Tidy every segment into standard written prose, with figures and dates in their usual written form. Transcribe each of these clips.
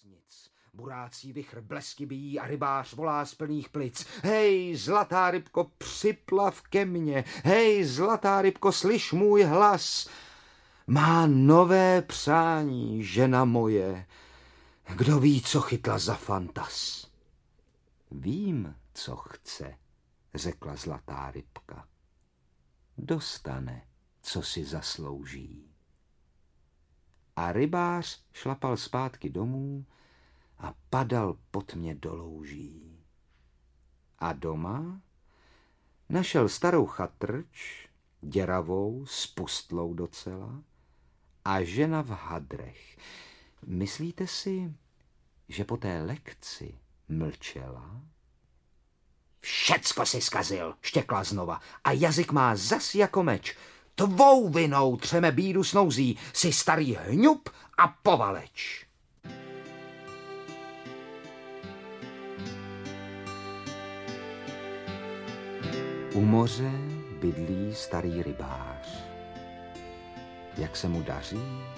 nic. Burácí vichr blesky bijí a rybář volá z plných plic. Hej, zlatá rybko, připlav ke mně. Hej, zlatá rybko, slyš můj hlas. Má nové přání, žena moje. Kdo ví, co chytla za fantas? Vím, co chce, řekla zlatá rybka. Dostane, co si zaslouží. A rybář šlapal zpátky domů a padal pod mě do louží. A doma našel starou chatrč, děravou, spustlou docela, a žena v hadrech. Myslíte si, že po té lekci mlčela? Všecko si zkazil, štěkla znova, a jazyk má zas jako meč. Tvou vinou třeme bídu s nouzí, jsi starý hňup a povaleč. U moře bydlí starý rybář. Jak se mu daří?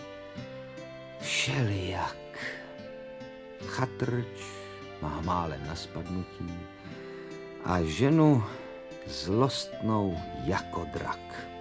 Všelijak. Chatrč má málem na spadnutí a ženu zlostnou jako drak.